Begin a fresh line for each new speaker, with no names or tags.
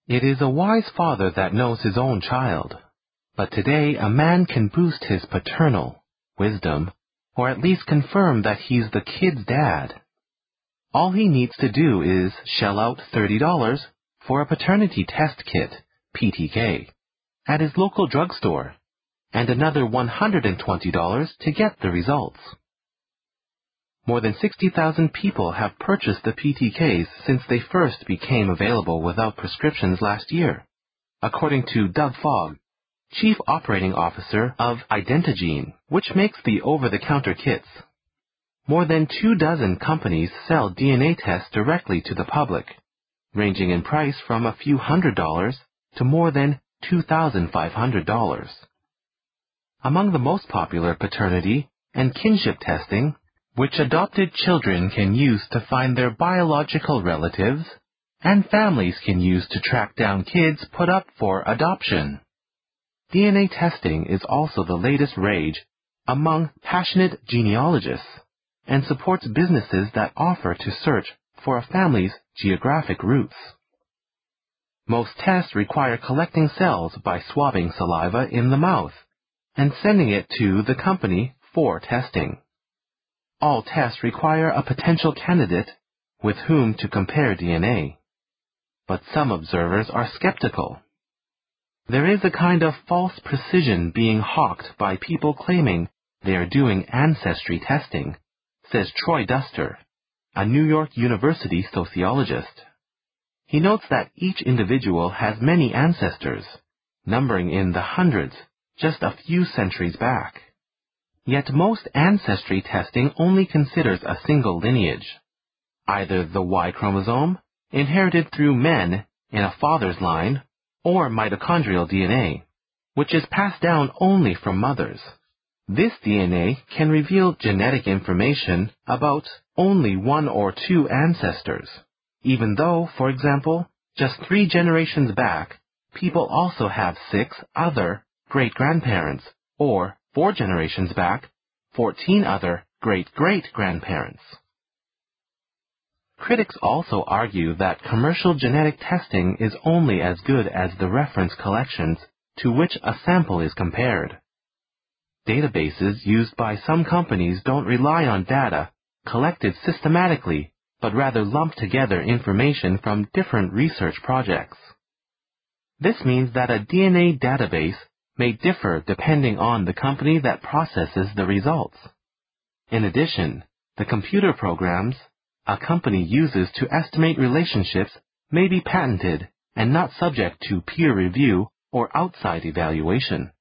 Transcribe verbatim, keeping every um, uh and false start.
It is a wise father that knows his own child. But today a man can boost his paternal wisdom, or at least confirm that he's the kid's dad. All he needs to do is shell out thirty dollars for a paternity test kit, P T K, at his local drugstore, and another one hundred twenty dollars to get the results. More than sixty thousand people have purchased the P T Ks since they first became available without prescriptions last year, according to Doug Fogg, Chief Operating Officer of Identigene, which makes the over-the-counter kits. More than two dozen companies sell D N A tests directly to the public, ranging in price from a few hundred dollars to more than two thousand five hundred dollars. Among the most popular paternity and kinship testing, which adopted children can use to find their biological relatives, and families can use to track down kids put up for adoption. D N A testing is also the latest rage among passionate genealogists and supports businesses that offer to search for a family's geographic roots. Most tests require collecting cells by swabbing saliva in the mouth and sending it to the company for testing. All tests require a potential candidate with whom to compare D N A. But some observers are skeptical. There is a kind of false precision being hawked by people claiming they are doing ancestry testing, says Troy Duster, a New York University sociologist. He notes that each individual has many ancestors, numbering in the hundreds just a few centuries back. Yet most ancestry testing only considers a single lineage, either the Y chromosome, inherited through men in a father's line, or mitochondrial D N A, which is passed down only from mothers. This D N A can reveal genetic information about only one or two ancestors, even though, for example, just three generations back, people also have six other great-grandparents, or four generations back, fourteen other great-great-grandparents. Critics also argue that commercial genetic testing is only as good as the reference collections to which a sample is compared. Databases used by some companies don't rely on data collected systematically, but rather lump together information from different research projects. This means that a D N A database may differ depending on the company that processes the results. In addition, the computer programs a company uses to estimate relationships may be patented and not subject to peer review or outside evaluation.